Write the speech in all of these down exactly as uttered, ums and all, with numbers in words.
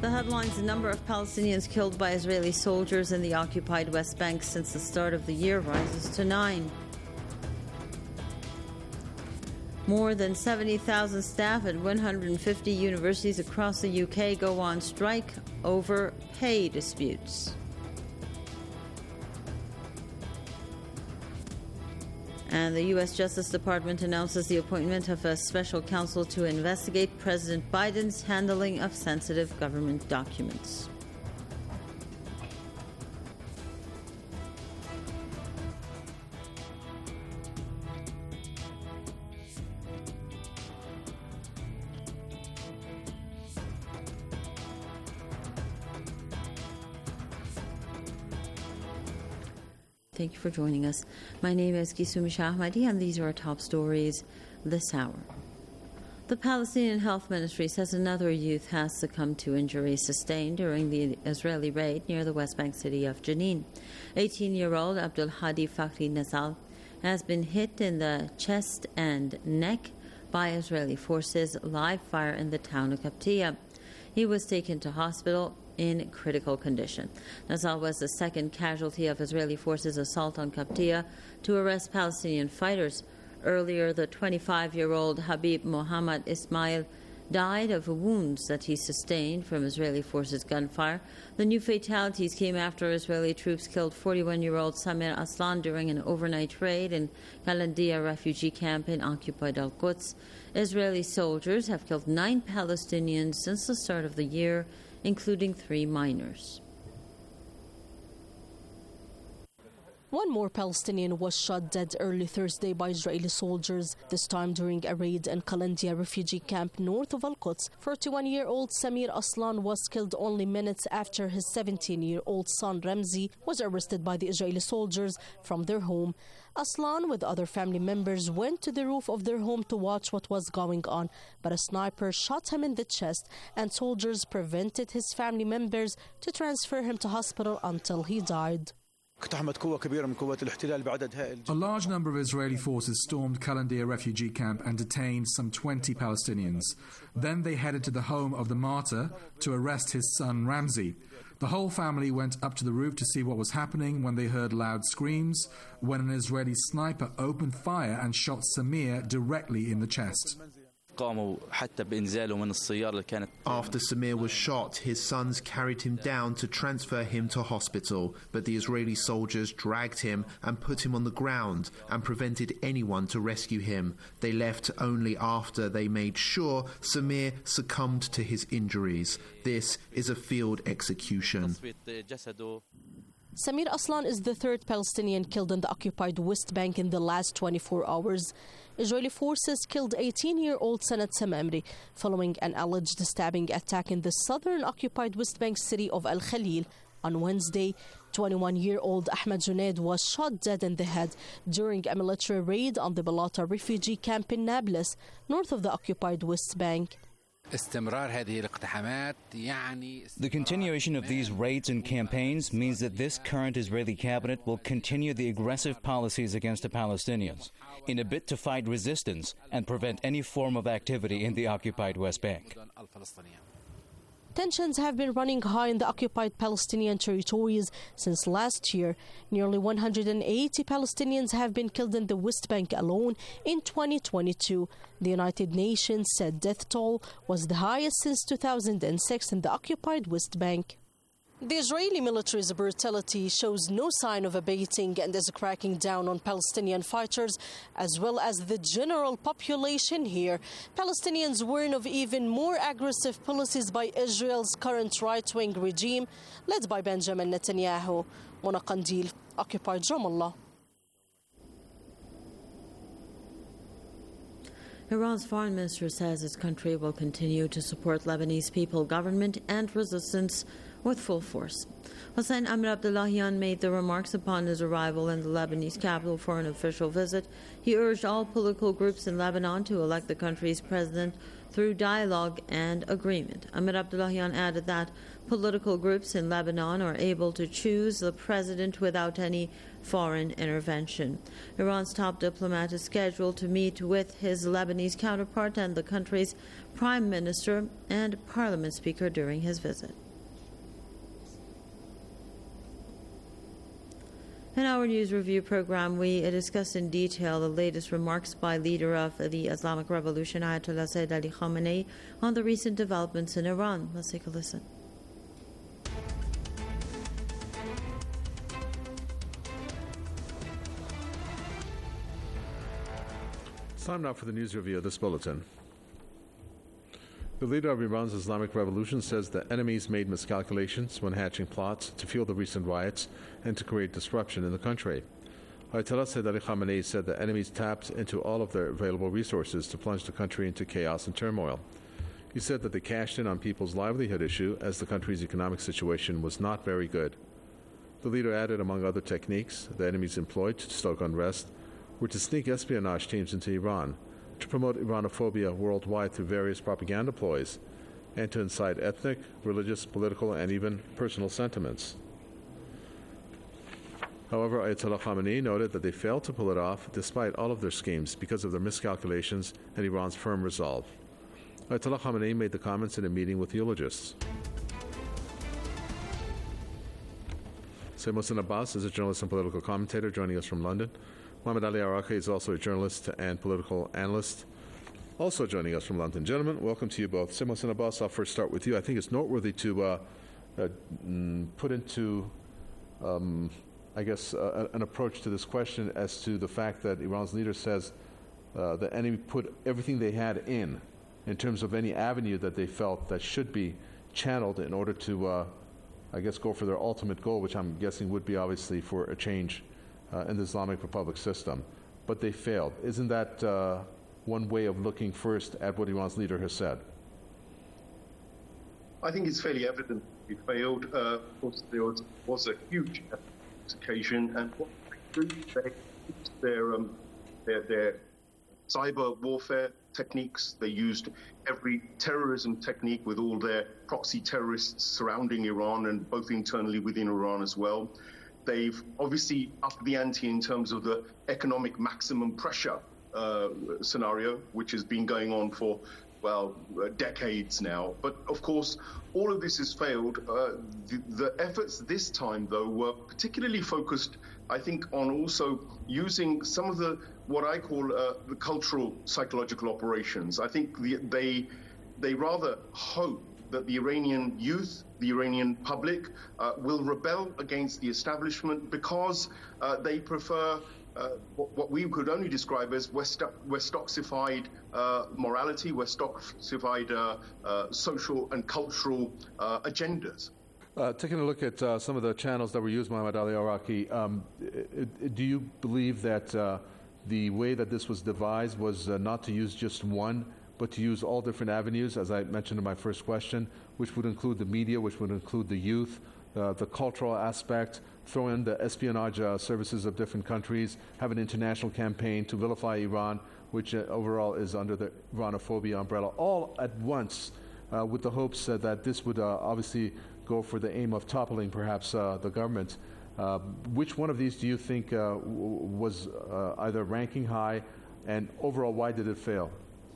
The headlines: the number of Palestinians killed by Israeli soldiers in the occupied West Bank since the start of the year rises to nine. More than seventy thousand staff at one hundred fifty universities across the U K go on strike over pay disputes. And the U S Justice Department announces the appointment of a special counsel to investigate President Biden's handling of sensitive government documents. Thank you for joining us. My name is Gisumi Shahmadi, and these are our top stories this hour. The Palestinian Health Ministry says another youth has succumbed to injuries sustained during the Israeli raid near the West Bank city of Jenin. eighteen-year-old Abdul Hadi Fakhri Nazal has been hit in the chest and neck by Israeli forces live fire in the town of Qibtiyya. He was taken to hospital in critical condition. Nazal was the second casualty of Israeli forces' assault on Qibtiyya to arrest Palestinian fighters. Earlier, the twenty-five-year-old Habib Mohammed Ismail died of wounds that he sustained from Israeli forces' gunfire. The new fatalities came after Israeli troops killed forty-one-year-old Samir Aslan during an overnight raid in Qalandiya refugee camp in occupied Al-Quds. Israeli soldiers have killed nine Palestinians since the start of the year, including three minors. One more Palestinian was shot dead early Thursday by Israeli soldiers, this time during a raid in Qalandiya refugee camp north of Al-Quds. forty-one-year-old Samir Aslan was killed only minutes after his seventeen-year-old son Ramzi was arrested by the Israeli soldiers from their home. Aslan, with other family members, went to the roof of their home to watch what was going on, but a sniper shot him in the chest, and soldiers prevented his family members to transfer him to hospital until he died. A large number of Israeli forces stormed Qalandiya refugee camp and detained some twenty Palestinians. Then they headed to the home of the martyr to arrest his son Ramzi. The whole family went up to the roof to see what was happening when they heard loud screams, when an Israeli sniper opened fire and shot Samir directly in the chest. After Samir was shot, his sons carried him down to transfer him to hospital, but the Israeli soldiers dragged him and put him on the ground and prevented anyone to rescue him. They left only after they made sure Samir succumbed to his injuries. This is a field execution. Samir Aslan is the third Palestinian killed in the occupied West Bank in the last twenty-four hours. Israeli forces killed eighteen-year-old Sanad Samamri following an alleged stabbing attack in the southern occupied West Bank city of Al Khalil. On Wednesday, twenty-one-year-old Ahmed Junaid was shot dead in the head during a military raid on the Balata refugee camp in Nablus, north of the occupied West Bank. The continuation of these raids and campaigns means that this current Israeli cabinet will continue the aggressive policies against the Palestinians in a bid to fight resistance and prevent any form of activity in the occupied West Bank. Tensions have been running high in the occupied Palestinian territories since last year. Nearly one hundred eighty Palestinians have been killed in the West Bank alone in twenty twenty-two. The United Nations said death toll was the highest since two thousand six in the occupied West Bank. The Israeli military's brutality shows no sign of abating and is cracking down on Palestinian fighters as well as the general population here. Palestinians warn of even more aggressive policies by Israel's current right-wing regime led by Benjamin Netanyahu. Mona Qandil, occupied Ramallah. Iran's foreign minister says its country will continue to support Lebanese people, government and resistance with full force. Hossein Amir Abdullahian made the remarks upon his arrival in the Lebanese capital for an official visit. He urged all political groups in Lebanon to elect the country's president through dialogue and agreement. Amir Abdullahian added that political groups in Lebanon are able to choose the president without any foreign intervention. Iran's top diplomat is scheduled to meet with his Lebanese counterpart and the country's prime minister and parliament speaker during his visit. In our news review program, we discuss in detail the latest remarks by leader of the Islamic Revolution, Ayatollah Sayyid Ali Khamenei, on the recent developments in Iran. Let's take a listen. Time now for the news review of this bulletin. The leader of Iran's Islamic Revolution says the enemies made miscalculations when hatching plots to fuel the recent riots and to create disruption in the country. Ayatollah Sayyid Ali Khamenei said the enemies tapped into all of their available resources to plunge the country into chaos and turmoil. He said that they cashed in on people's livelihood issue as the country's economic situation was not very good. The leader added, among other techniques the enemies employed to stoke unrest were to sneak espionage teams into Iran, to promote Iranophobia worldwide through various propaganda ploys, and to incite ethnic, religious, political, and even personal sentiments. However, Ayatollah Khamenei noted that they failed to pull it off despite all of their schemes because of their miscalculations and Iran's firm resolve. Ayatollah Khamenei made the comments in a meeting with eulogists. Sayyid Mohsen Abbas is a journalist and political commentator joining us from London. Mohammed Ali Araki is also a journalist and political analyst, also joining us from London. Gentlemen, welcome to you both. Sayyid Mohsen Abbas, I'll first start with you. I think it's noteworthy to uh, uh, put into, um, I guess, uh, an approach to this question as to the fact that Iran's leader says uh, the enemy put everything they had in, in terms of any avenue that they felt that should be channeled in order to, uh, I guess, go for their ultimate goal, which I'm guessing would be obviously for a change Uh, in the Islamic Republic system, but they failed. Isn't that uh, one way of looking first at what Iran's leader has said? I think it's fairly evident it failed. Uh, of course, there was, was a huge occasion, and what they used their, um, their, their cyber warfare techniques. They used every terrorism technique with all their proxy terrorists surrounding Iran, and both internally within Iran as well. They've obviously upped the ante in terms of the economic maximum pressure uh, scenario, which has been going on for, well, uh, decades now. But of course, all of this has failed. Uh, the, the efforts this time, though, were particularly focused, I think, on also using some of the, what I call uh, the cultural psychological operations. I think the, they, they rather hope that the Iranian youth, the Iranian public, uh, will rebel against the establishment because uh, they prefer uh, what, what we could only describe as West, Westoxified uh, morality, Westoxified uh, uh, social and cultural uh, agendas. Uh, taking a look at uh, some of the channels that were used, Mohammed Ali Araki, um, do you believe that uh, the way that this was devised was uh, not to use just one, but to use all different avenues, as I mentioned in my first question, which would include the media, which would include the youth, uh, the cultural aspect, throw in the espionage uh, services of different countries, have an international campaign to vilify Iran, which uh, overall is under the Iranophobia umbrella, all at once, uh, with the hopes uh, that this would uh, obviously go for the aim of toppling perhaps uh, the government. Uh, which one of these do you think uh, w- was uh, either ranking high, and overall, why did it fail?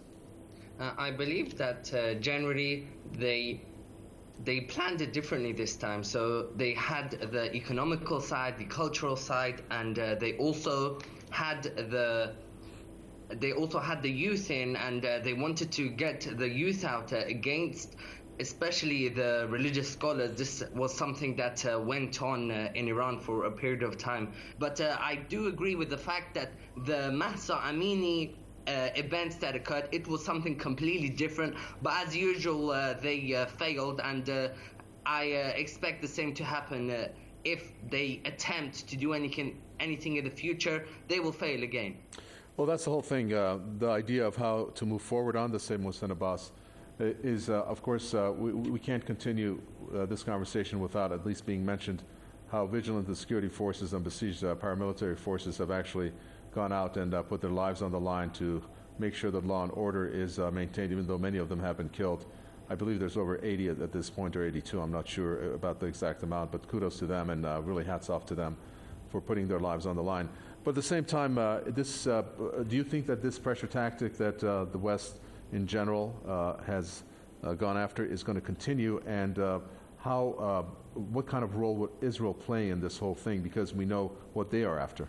Uh, I believe that uh, generally they they planned it differently this time. So they had the economical side, the cultural side, and uh, they also had the they also had the youth in, and uh, they wanted to get the youth out uh, against, especially the religious scholars. This was something that uh, went on uh, in Iran for a period of time. But uh, I do agree with the fact that the Mahsa Amini Uh, events that occurred, it was something completely different, but as usual uh, they uh, failed, and uh, I uh, expect the same to happen uh, if they attempt to do anything anything in the future. They will fail again. Well, that's the whole thing. Uh, the idea of how to move forward on the Sayyid Mohsen Abbas is, uh, of course, uh, we, we can't continue uh, this conversation without at least being mentioned how vigilant the security forces and besieged uh, paramilitary forces have actually gone out and uh, put their lives on the line to make sure that law and order is uh, maintained, even though many of them have been killed. I believe there's over eighty at, at this point, or eighty-two, I'm not sure about the exact amount, but kudos to them, and uh, really hats off to them. for putting their lives on the line. But at the same time, uh, this, uh, do you think that this pressure tactic that uh, the West in general uh, has uh, gone after is going to continue? And uh, how, uh, what kind of role would Israel play in this whole thing? Because we know what they are after.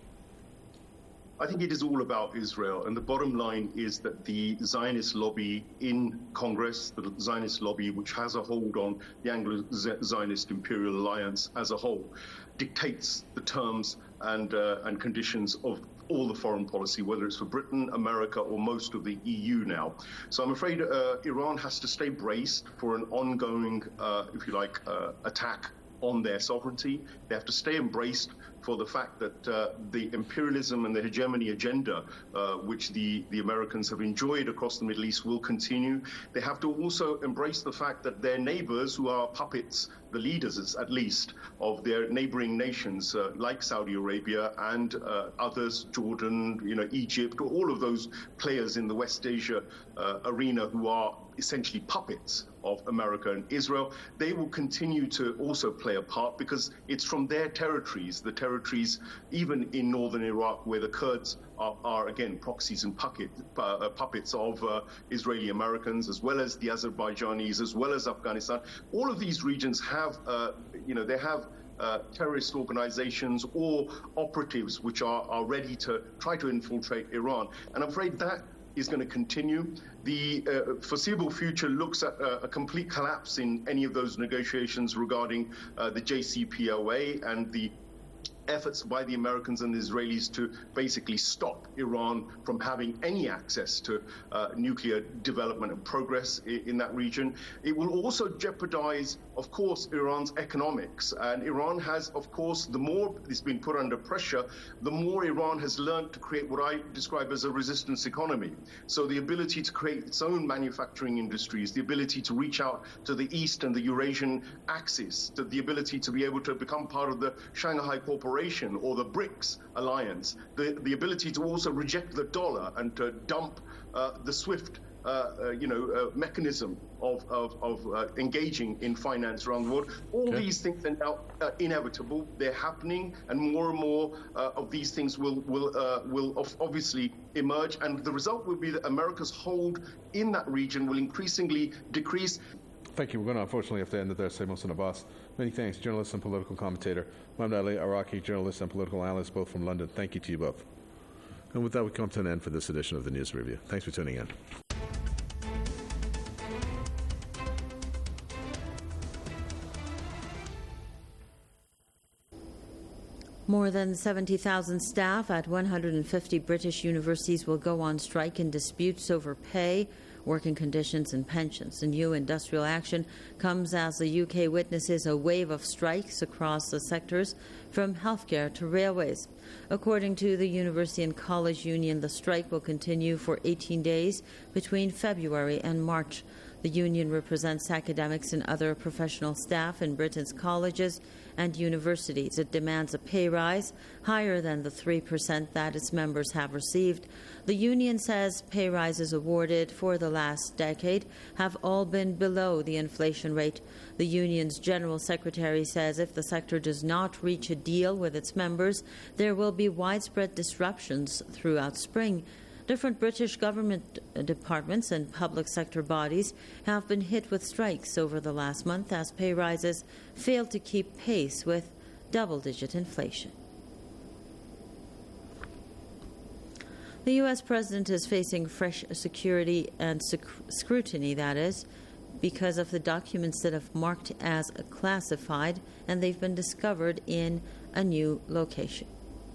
I think it is all about Israel, and the bottom line is that the Zionist lobby in Congress, the Zionist lobby which has a hold on the Anglo-Zionist Imperial Alliance as a whole, dictates the terms and uh, and conditions of all the foreign policy, whether it's for Britain, America, or most of the E U now. So I'm afraid uh, Iran has to stay braced for an ongoing, uh, if you like, uh, attack on their sovereignty. They have to stay embraced for the fact that uh, the imperialism and the hegemony agenda, uh, which the, the Americans have enjoyed across the Middle East, will continue. They have to also embrace the fact that their neighbors, who are puppets, the leaders at least, of their neighboring nations, uh, like Saudi Arabia and uh, others, Jordan, you know, Egypt, all of those players in the West Asia uh, arena who are essentially puppets of America and Israel, they will continue to also play a part because it's from their territories, the territories even in northern Iraq where the Kurds are, are again, proxies and puppet, uh, puppets of uh, Israeli Americans, as well as the Azerbaijanis, as well as Afghanistan. All of these regions have, uh, you know, they have Uh, terrorist organizations or operatives which are, are ready to try to infiltrate Iran. And I'm afraid that is going to continue. The uh, foreseeable future looks at uh, a complete collapse in any of those negotiations regarding uh, the J C P O A and the efforts by the Americans and the Israelis to basically stop Iran from having any access to uh, nuclear development and progress in, in that region. It will also jeopardize, of course, Iran's economics. And Iran has, of course, the more it's been put under pressure, the more Iran has learned to create what I describe as a resistance economy. So the ability to create its own manufacturing industries, the ability to reach out to the East and the Eurasian axis, to the ability to be able to become part of the Shanghai Corporation or the BRICS alliance, the, the ability to also reject the dollar and to dump uh, the SWIFT uh, uh, you know, uh, mechanism of, of, of uh, engaging in finance around the world. All okay. these things are now uh, inevitable. They're happening, and more and more uh, of these things will, will, uh, will obviously emerge. And the result will be that America's hold in that region will increasingly decrease. Thank you. We're going to unfortunately have to end it there. Said Mohsen Abbas. Many thanks, journalist and political commentator. Mohammed Ali Araki, journalist and political analyst, both from London. Thank you to you both. And with that, we come to an end for this edition of the News Review. Thanks for tuning in. More than seventy thousand staff at one hundred fifty British universities will go on strike in disputes over pay, working conditions and pensions. The new industrial action comes as the U K witnesses a wave of strikes across the sectors, from healthcare to railways. According to the University and College Union, the strike will continue for eighteen days between February and March. The union represents academics and other professional staff in Britain's colleges and universities. It demands a pay rise higher than the three percent that its members have received. The union says pay rises awarded for the last decade have all been below the inflation rate. The union's general secretary says if the sector does not reach a deal with its members, there will be widespread disruptions throughout spring. Different British government departments and public sector bodies have been hit with strikes over the last month as pay rises failed to keep pace with double-digit inflation. The U S president is facing fresh security and sec- scrutiny, that is, because of the documents that have marked as classified, and they've been discovered in a new location.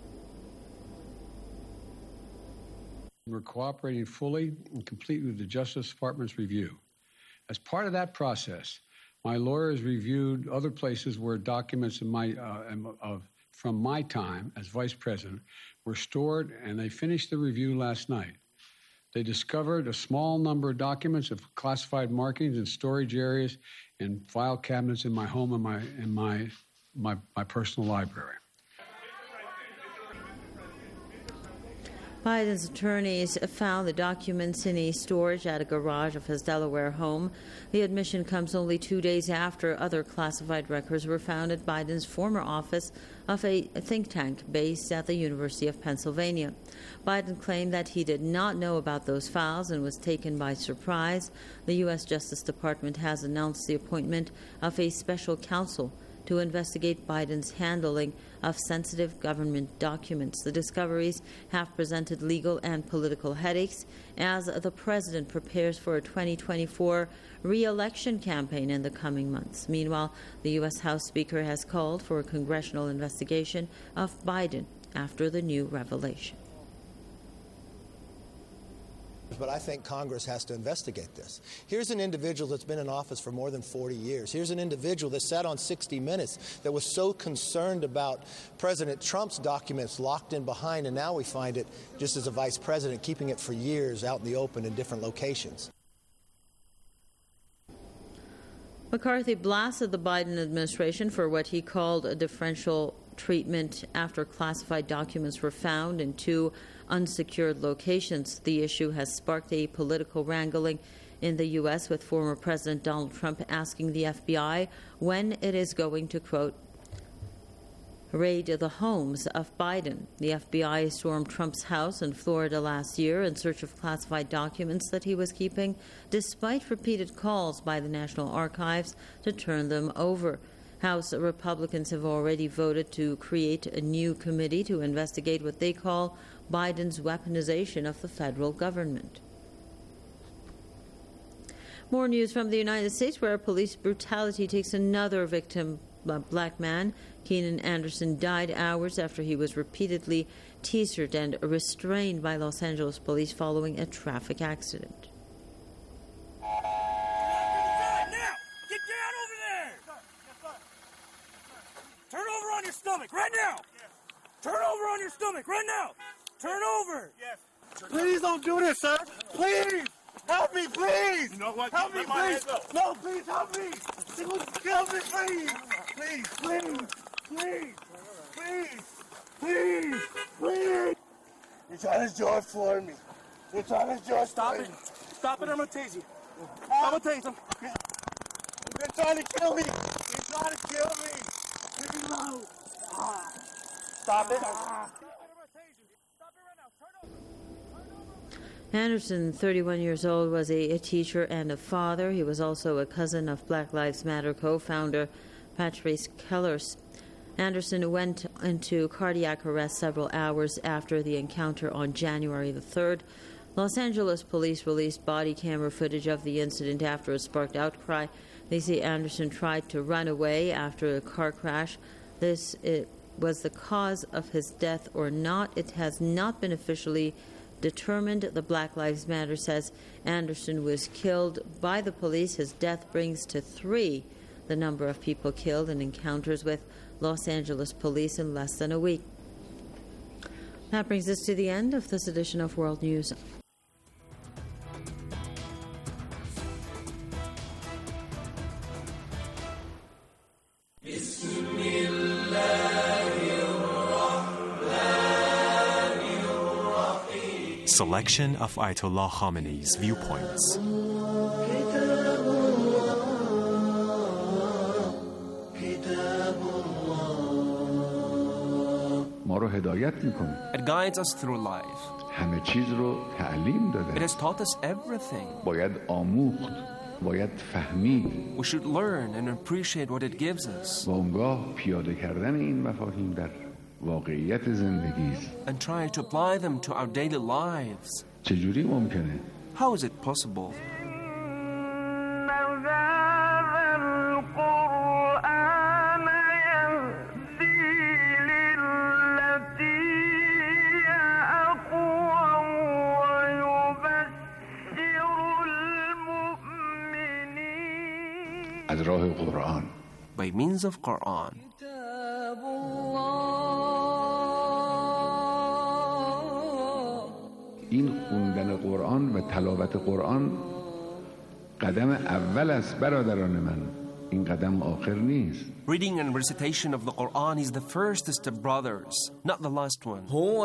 We're cooperating fully and completely with the Justice Department's review. As part of that process, my lawyers reviewed other places where documents in my, uh, of, from my time as vice president were stored, and they finished the review last night. They discovered a small number of documents of classified markings in storage areas and file cabinets in my home and my, in my, my, my personal library. Biden's attorneys found the documents in a storage at a garage of his Delaware home. The admission comes only two days after other classified records were found at Biden's former office of a think tank based at the University of Pennsylvania. Biden claimed that he did not know about those files and was taken by surprise. The U S Justice Department has announced the appointment of a special counsel to investigate Biden's handling of sensitive government documents. The discoveries have presented legal and political headaches as the president prepares for a twenty twenty-four re-election campaign in the coming months. Meanwhile, the U S House Speaker has called for a congressional investigation of Biden after the new revelation. But I think Congress has to investigate this. Here's an individual that's been in office for more than forty years. Here's an individual that sat on sixty minutes that was so concerned about President Trump's documents locked in behind, and now we find it just as a vice president, keeping it for years out in the open in different locations. McCarthy blasted the Biden administration for what he called a differential treatment after classified documents were found in two unsecured locations. The issue has sparked a political wrangling in the U S, with former President Donald Trump asking the F B I when it is going to, quote, raid the homes of Biden. The F B I stormed Trump's house in Florida last year in search of classified documents that he was keeping, despite repeated calls by the National Archives to turn them over. House Republicans have already voted to create a new committee to investigate what they call Biden's weaponization of the federal government. More news from the United States, where police brutality takes another victim. A black man, Keenan Anderson, died hours after he was repeatedly tasered and restrained by Los Angeles police following a traffic accident. Turn over on your stomach right now. Yes. Turn over on your stomach right now. Turn over. Yes. Please don't do this, sir. Please. Help me, please. You know what? Help me, please. No, please help me. Help me, please. Please, please, please, please, please, please. You're trying to do it for me. You're trying to do it Stop it. Stop it, I'm going to tase you. I'm going to tase him. You're trying to kill me. You're trying to kill me. No. Ah. Stop it. Ah. Anderson, thirty-one years old, was a, a teacher and a father. He was also a cousin of Black Lives Matter co-founder Patrisse Cullors. Anderson went into cardiac arrest several hours after the encounter on January the third. Los Angeles police released body camera footage of the incident after a sparked outcry. They say Anderson tried to run away after a car crash. This it was the cause of his death or not. It has not been officially determined. The Black Lives Matter says Anderson was killed by the police. His death brings to three the number of people killed in encounters with Los Angeles police in less than a week. That brings us to the end of this edition of World News. Selection of Ayatollah Khamenei's viewpoints. It guides us through life. It has taught us everything. We should learn and appreciate what it gives us. And try to apply them to our daily lives. How is it possible? By means of Quran. این خوندن قرآن و تلاوت قرآن قدم اول است برادران من. این قدم آخر نیست. Reading and recitation of the Quran is the first step, brothers, not the last one. هو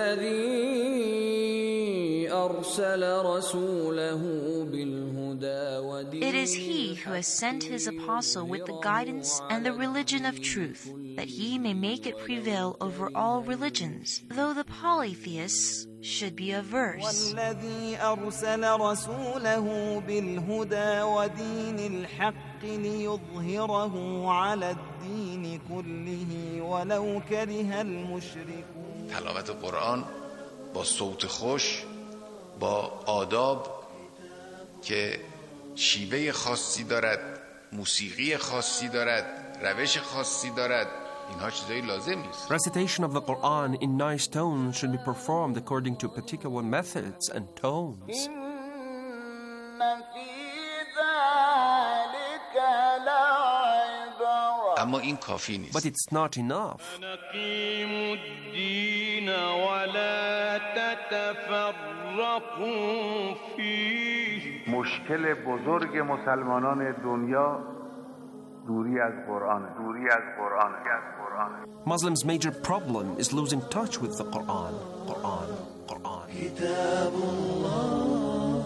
الذي أرسل رسوله بالهدى ودين. It is He who has sent His apostle with the guidance and the religion of truth, that He may make it prevail over all religions, though the polytheists should be averse. والذي أرسل رسوله بالهدى ودين الحق ليظهره على الدين كله ولو كره المشركون. تلاوت قرآن با صوت خوش، با آداب که شیوه خاصی دارد، موسیقی خاصی دارد، روش خاصی دارد، اینها چیزایی لازم نیست. Recitation of the Quran in nice tones should be performed according to particular methods and tones. اما این کافی نیست. But it's not enough. نقيم الدين ولا تتفرقوا فيه. مشکل بزرگ مسلمانان دنیا دوری از قرآن، دوری از قرآن، از قرآن. Muslims' major problem is losing touch with the Quran. Quran, Quran. كتاب الله.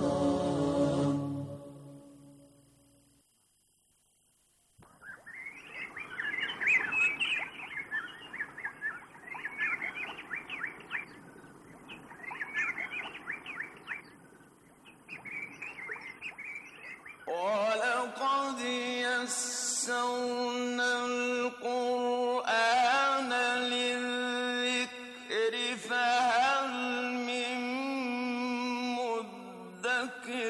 ولقد يسرنا القرآن للذكر فهل من مدكر.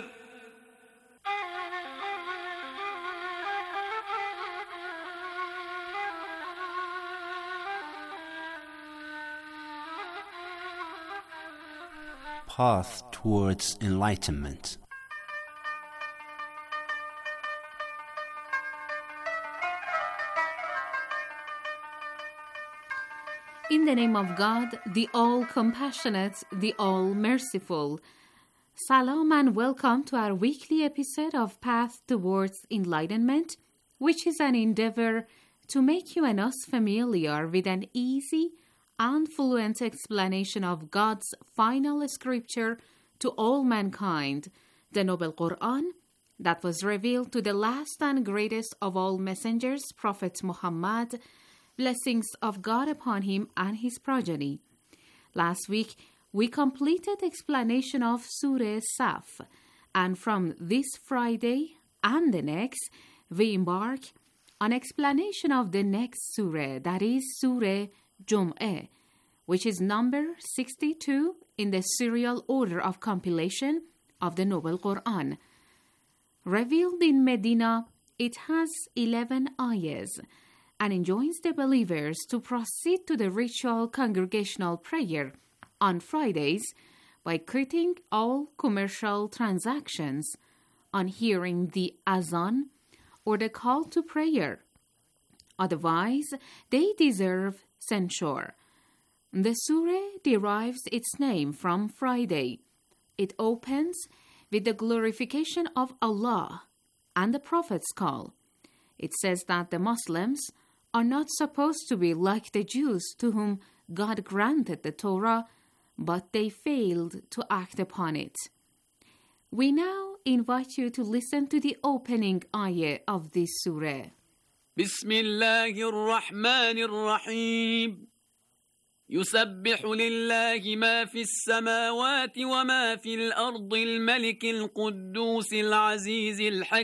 Path towards enlightenment. In the name of God, the all-compassionate, the all-merciful. Salam and welcome to our weekly episode of Path Towards Enlightenment, which is an endeavor to make you and us familiar with an easy and fluent explanation of God's final scripture to all mankind, the Noble Quran, that was revealed to the last and greatest of all messengers, Prophet Muhammad, blessings of God upon him and his progeny. Last week, we completed explanation of Surah Saf, and from this Friday and the next, we embark on explanation of the next surah, that is Surah Jum'ah, which is number sixty-two in the serial order of compilation of the Noble Quran. Revealed in Medina, it has eleven ayahs, and enjoins the believers to proceed to the ritual congregational prayer on Fridays by quitting all commercial transactions on hearing the azan or the call to prayer. Otherwise, they deserve censure. The surah derives its name from Friday. It opens with the glorification of Allah and the Prophet's call. It says that the Muslims are not supposed to be like the Jews to whom God granted the Torah, but they failed to act upon it. We now invite you to listen to the opening ayah of this surah. بسم الله الرحمن الرحيم يسبح لله ما في السماوات وما في الأرض الملك القدوس العزيز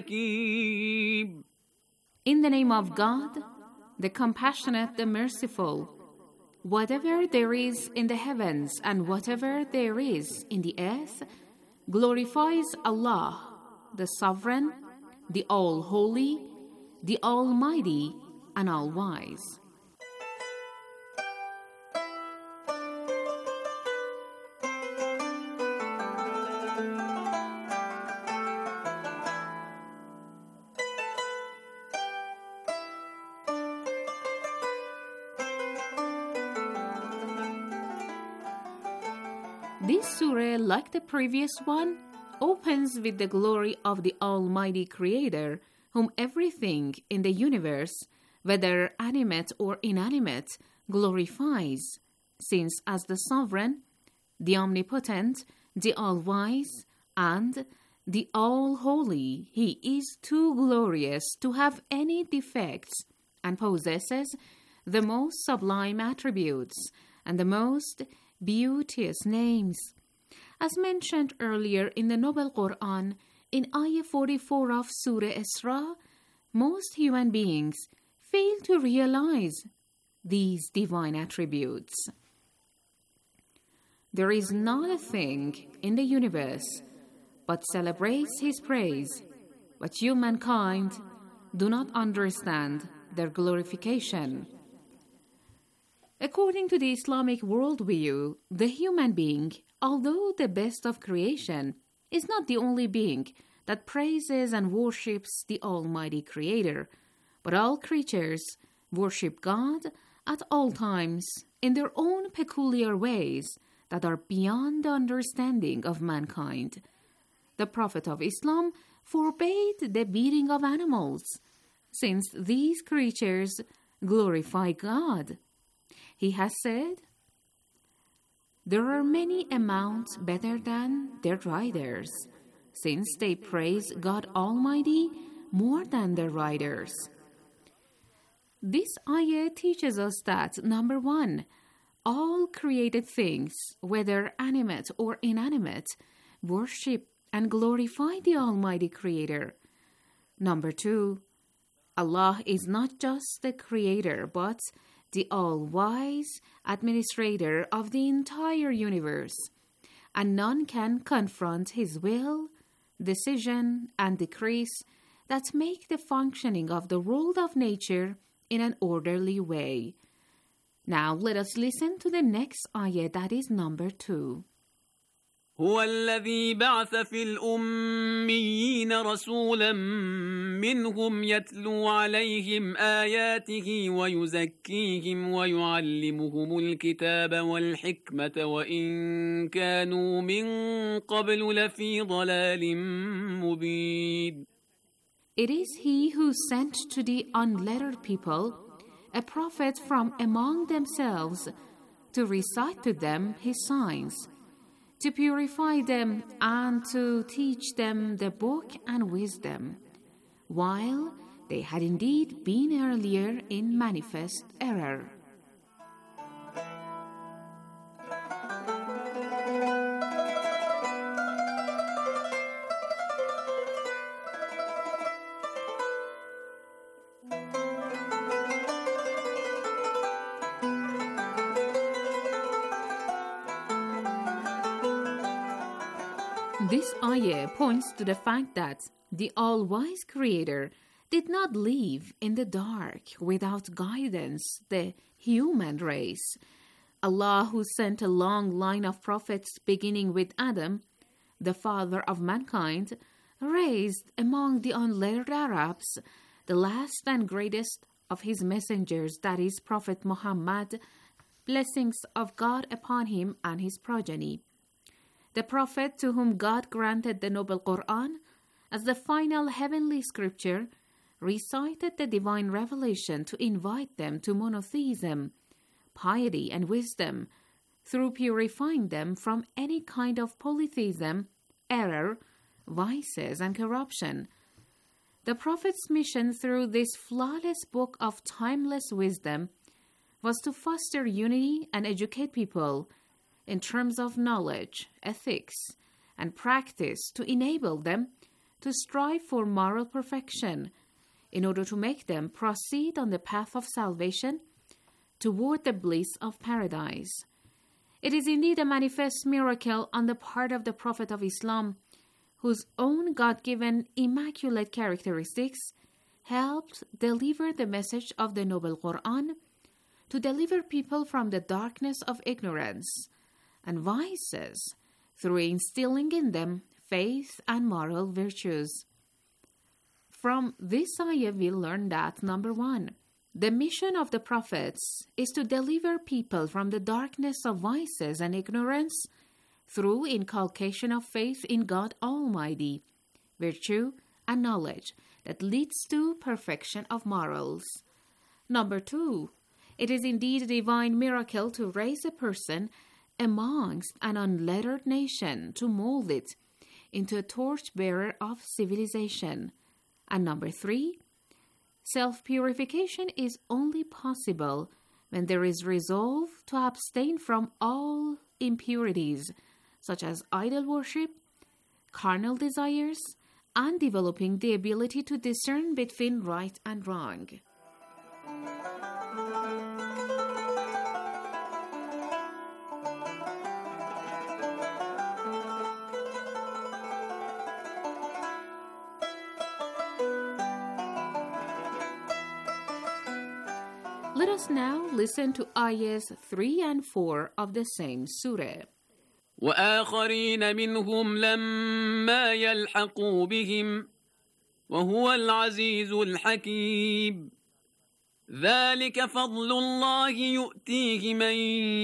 الحكيم. In the name of God, the compassionate, the merciful, whatever there is in the heavens and whatever there is in the earth glorifies Allah, the Sovereign, the All-Holy, the Almighty, and All-Wise. This surah, like the previous one, opens with the glory of the Almighty Creator, whom everything in the universe, whether animate or inanimate, glorifies, since as the Sovereign, the Omnipotent, the All-Wise, and the All-Holy, he is too glorious to have any defects and possesses the most sublime attributes and the most beauteous names. As mentioned earlier in the Noble Quran, in Ayah forty-four of Surah Isra, most human beings fail to realize these divine attributes. There is not a thing in the universe but celebrates his praise, but humankind do not understand their glorification. According to the Islamic worldview, the human being, although the best of creation, is not the only being that praises and worships the Almighty Creator, but all creatures worship God at all times in their own peculiar ways that are beyond the understanding of mankind. The Prophet of Islam forbade the beating of animals, since these creatures glorify God. He has said, "There are many amounts better than their riders, since they praise God Almighty more than their riders." This ayah teaches us that, number one, all created things, whether animate or inanimate, worship and glorify the Almighty Creator. Number two, Allah is not just the Creator, but the all-wise administrator of the entire universe, and none can confront his will, decision, and decrees that make the functioning of the world of nature in an orderly way. Now let us listen to the next ayah, that is number two. هو الذي بعث في الأميين رسولا منهم يتلو عليهم آياته ويزكيهم ويعلمهم الكتاب والحكمة وإن كانوا من قبل لفي ضلال مبين. It is he who sent to the unlettered people a prophet from among themselves to recite to them his signs, to purify them and to teach them the book and wisdom, while they had indeed been earlier in manifest error. This ayah points to the fact that the all-wise Creator did not leave in the dark without guidance the human race. Allah, who sent a long line of prophets beginning with Adam, the father of mankind, raised among the unlettered Arabs the last and greatest of his messengers, that is Prophet Muhammad, blessings of God upon him and his progeny. The Prophet, to whom God granted the Noble Quran as the final heavenly scripture, recited the divine revelation to invite them to monotheism, piety, and wisdom, through purifying them from any kind of polytheism, error, vices, and corruption. The Prophet's mission through this flawless book of timeless wisdom was to foster unity and educate people in terms of knowledge, ethics, and practice to enable them to strive for moral perfection in order to make them proceed on the path of salvation toward the bliss of paradise. It is indeed a manifest miracle on the part of the Prophet of Islam, whose own God-given immaculate characteristics helped deliver the message of the Noble Quran to deliver people from the darkness of ignorance and vices through instilling in them faith and moral virtues. From this ayah we learn that, number one, the mission of the prophets is to deliver people from the darkness of vices and ignorance through inculcation of faith in God Almighty, virtue and knowledge, that leads to perfection of morals. Number two, it is indeed a divine miracle to raise a person amongst an unlettered nation to mold it into a torchbearer of civilization. And number three, self-purification is only possible when there is resolve to abstain from all impurities, such as idol worship, carnal desires, and developing the ability to discern between right and wrong. Let us now listen to ayahs three and four of the same surah. وآخرين منهم لما يلحقوا بهم وهو العزيز الحكيم ذلك فضل الله يؤتيه من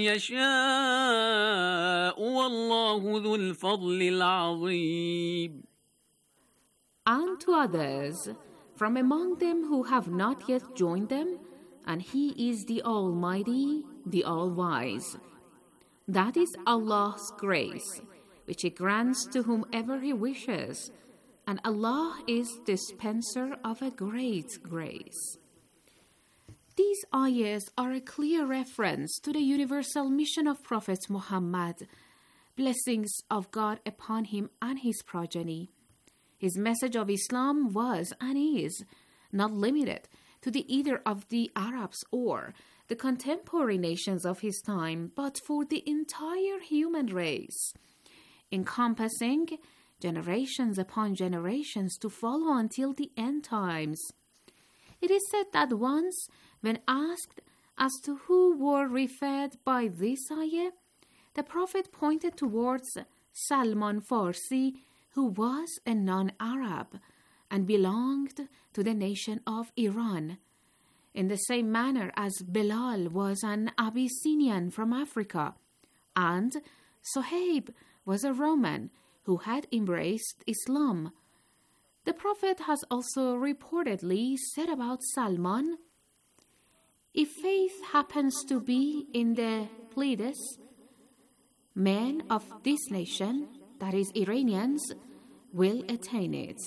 يشاء والله ذو الفضل العظيم. And to others from among them who have not yet joined them, and He is the Almighty, the All-Wise. That is Allah's grace, which He grants to whomever He wishes, and Allah is dispenser of a great grace. These ayahs are a clear reference to the universal mission of Prophet Muhammad, blessings of God upon him and his progeny. His message of Islam was and is not limited to the either of the Arabs or the contemporary nations of his time, but for the entire human race, encompassing generations upon generations to follow until the end times. It is said that once, when asked as to who were referred by this ayah, the Prophet pointed towards Salman Farsi, who was a non-Arab and belonged to the nation of Iran, in the same manner as Bilal was an Abyssinian from Africa, and Suhaib was a Roman who had embraced Islam. The Prophet has also reportedly said about Salman, "If faith happens to be in the Pleiades, men of this nation, that is Iranians, will attain it."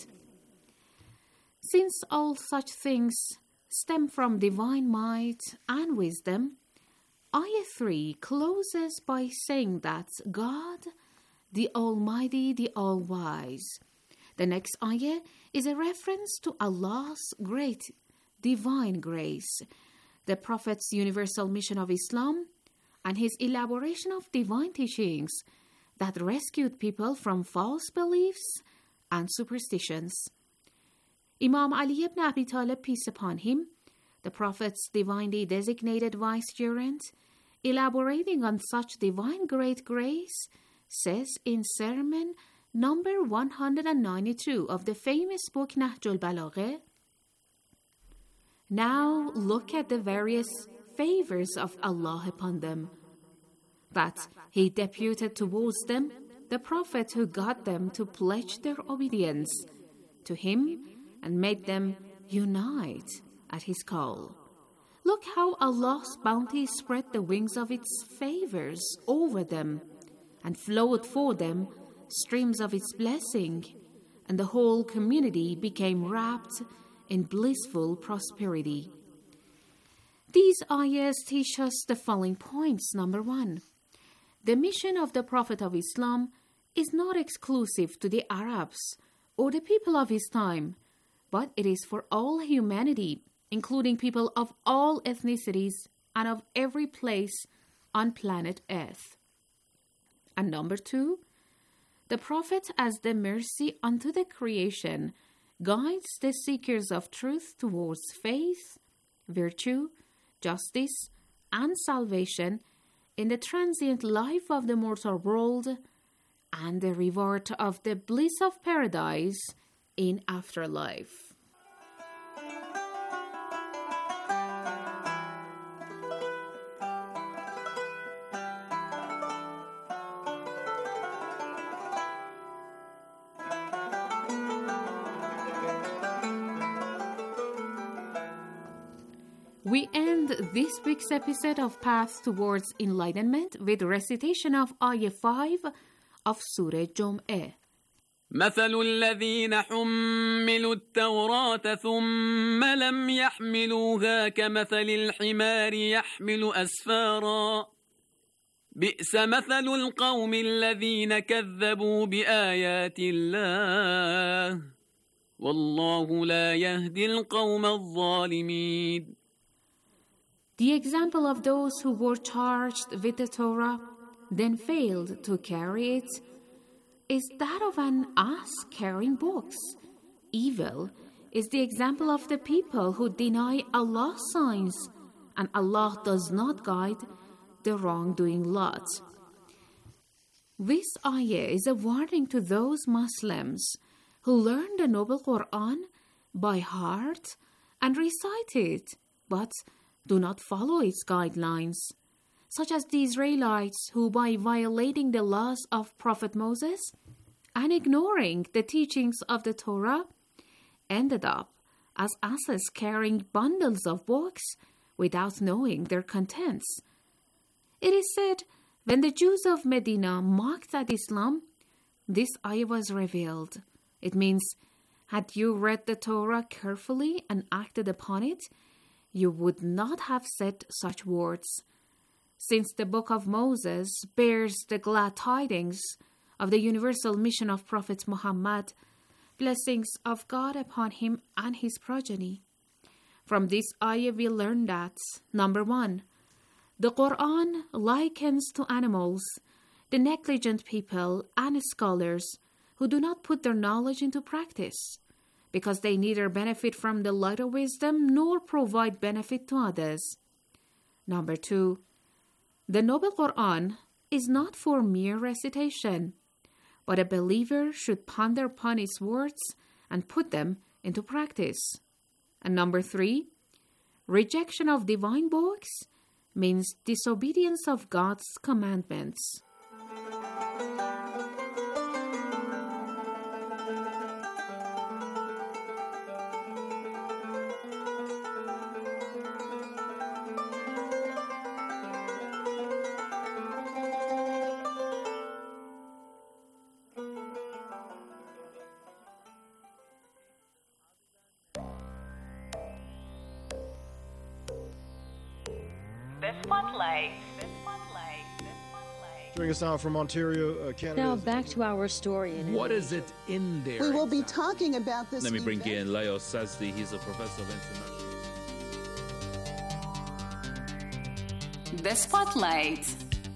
Since all such things stem from divine might and wisdom, Ayah three closes by saying that God, the Almighty, the All-Wise. The next ayah is a reference to Allah's great divine grace, the Prophet's universal mission of Islam, and his elaboration of divine teachings that rescued people from false beliefs and superstitions. Imam Ali ibn Abi Talib, peace upon him, the Prophet's divinely designated vicegerent, elaborating on such divine great grace, says in sermon number one hundred ninety-two of the famous book Nahjul Balagha, "Now look at the various favors of Allah upon them, that He deputed towards them the Prophet who got them to pledge their obedience to Him and made them unite at His call. Look how Allah's bounty spread the wings of its favors over them and flowed for them streams of its blessing, and the whole community became wrapped in blissful prosperity." These ayahs teach us the following points. Number one, the mission of the Prophet of Islam is not exclusive to the Arabs or the people of his time, but it is for all humanity, including people of all ethnicities and of every place on planet Earth. And number two, the Prophet, as the mercy unto the creation, guides the seekers of truth towards faith, virtue, justice, and salvation in the transient life of the mortal world and the reward of the bliss of paradise in afterlife. We end this week's episode of Path Towards Enlightenment with the recitation of Ayah five of Surah Jum'ah. مثل الذين حملوا التوراة ثم لم يحملوها كمثل الحمار يحمل أسفارا بئس مثل القوم الذين كذبوا بآيات الله والله لا يهدي القوم الظالمين. The example of those who were charged with the Torah, then failed to carry it, is that of an ass carrying books. Evil is the example of the people who deny Allah's signs, and Allah does not guide the wrongdoing lot. This ayah is a warning to those Muslims who learn the Noble Quran by heart and recite it, but do not follow its guidelines, such as the Israelites who, by violating the laws of Prophet Moses and ignoring the teachings of the Torah, ended up as asses carrying bundles of books without knowing their contents. It is said, when the Jews of Medina mocked at Islam, this ayah was revealed. It means, had you read the Torah carefully and acted upon it, you would not have said such words. Since the book of Moses bears the glad tidings of the universal mission of Prophet Muhammad, blessings of God upon him and his progeny. From this ayah we learn that, number one, the Quran likens to animals the negligent people and scholars who do not put their knowledge into practice, because they neither benefit from the light of wisdom nor provide benefit to others. Number two, the Noble Quran is not for mere recitation, but a believer should ponder upon its words and put them into practice. And number three, rejection of divine books means disobedience of God's commandments. Joining us now from Ontario, uh, Canada. Now back to our story. In what is it in there? We will be talking about this. Let me bring in Leo Sazdi. He's a professor of international. The Spotlight.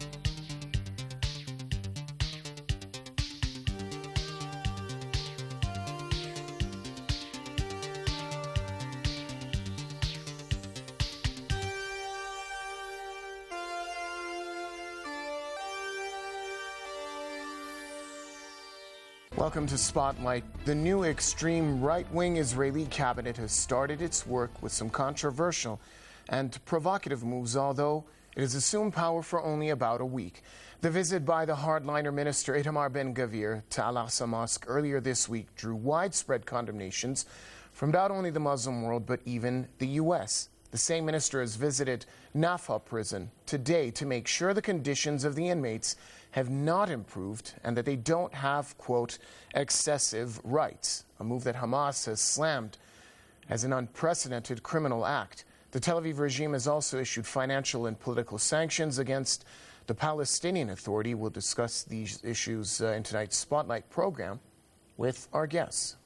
Welcome to Spotlight. The new extreme right-wing Israeli cabinet has started its work with some controversial and provocative moves, although it has assumed power for only about a week. The visit by the hardliner minister Itamar Ben-Gvir to Al-Aqsa Mosque earlier this week drew widespread condemnations from not only the Muslim world, but even the U S. The same minister has visited Nafha prison today to make sure the conditions of the inmates have not improved and that they don't have, quote, excessive rights, a move that Hamas has slammed as an unprecedented criminal act. The Tel Aviv regime has also issued financial and political sanctions against the Palestinian Authority. We'll discuss these issues uh, in tonight's Spotlight program with our guests.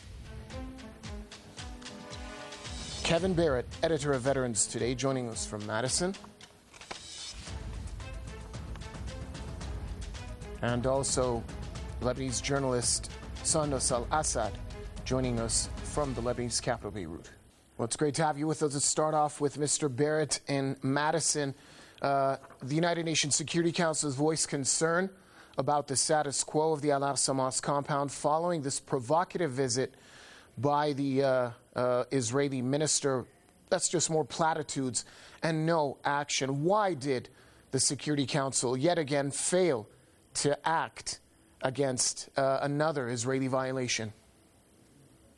Kevin Barrett, editor of Veterans Today, joining us from Madison. And also Lebanese journalist Sandos Al-Assad joining us from the Lebanese capital, Beirut. Well, it's great to have you with us. Let's start off with Mister Barrett in Madison. Uh, the United Nations Security Council has voiced concern about the status quo of the Al-Aqsa Mosque compound following this provocative visit by the uh, uh, Israeli minister. That's just more platitudes and no action. Why did the Security Council yet again fail to act against uh, another Israeli violation?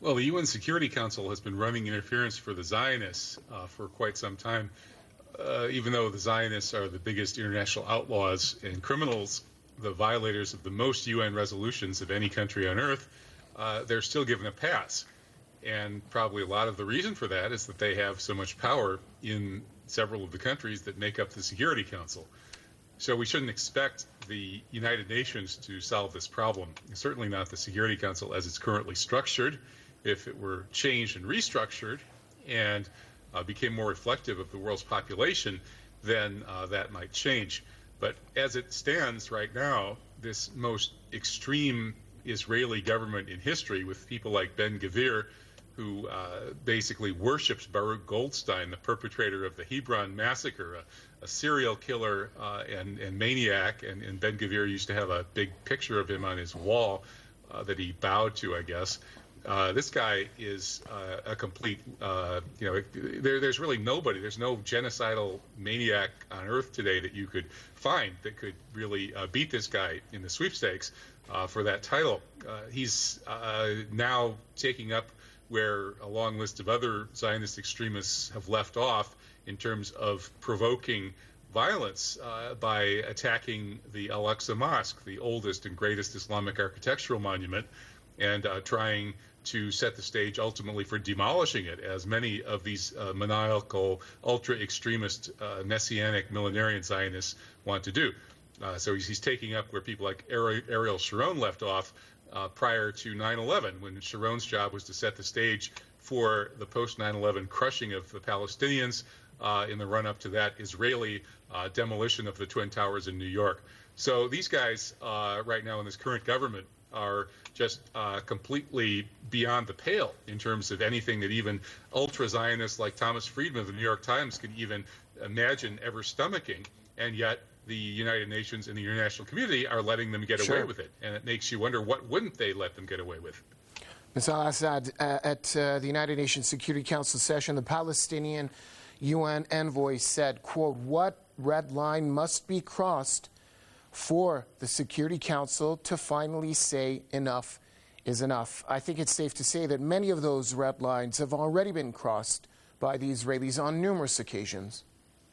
Well, the U N Security Council has been running interference for the Zionists uh, for quite some time. Uh, even though the Zionists are the biggest international outlaws and criminals, the violators of the most U N resolutions of any country on earth, uh, they're still given a pass. And probably a lot of the reason for that is that they have so much power in several of the countries that make up the Security Council. So we shouldn't expect the United Nations to solve this problem. Certainly not the Security Council as it's currently structured. If it were changed and restructured and uh, became more reflective of the world's population, then uh, that might change. But as it stands right now, this most extreme Israeli government in history, with people like Ben-Gvir, who uh, basically worships Baruch Goldstein, the perpetrator of the Hebron massacre, a, a serial killer uh, and, and maniac, and, and Ben-Gvir used to have a big picture of him on his wall uh, that he bowed to, I guess. Uh, this guy is uh, a complete, uh, you know, there, there's really nobody, there's no genocidal maniac on earth today that you could find that could really uh, beat this guy in the sweepstakes uh, for that title. Uh, he's uh, now taking up where a long list of other Zionist extremists have left off in terms of provoking violence uh, by attacking the Al-Aqsa Mosque, the oldest and greatest Islamic architectural monument, and uh, trying to set the stage ultimately for demolishing it, as many of these uh, maniacal, ultra-extremist, uh, messianic, millenarian Zionists want to do. Uh, so he's, he's taking up where people like Ariel Sharon left off uh, prior to nine eleven, when Sharon's job was to set the stage for the post nine eleven crushing of the Palestinians uh, in the run-up to that Israeli uh, demolition of the Twin Towers in New York. So these guys uh, right now in this current government are just uh, completely beyond the pale in terms of anything that even ultra-Zionists like Thomas Friedman of the New York Times could even imagine ever stomaching, and yet the United Nations and the international community are letting them get Sure. away with it. And it makes you wonder, what wouldn't they let them get away with? Miz Al-Assad, uh, at uh, the United Nations Security Council session, the Palestinian U N envoy said, quote, "What red line must be crossed for the Security Council to finally say enough is enough?" I think it's safe to say that many of those red lines have already been crossed by the Israelis on numerous occasions.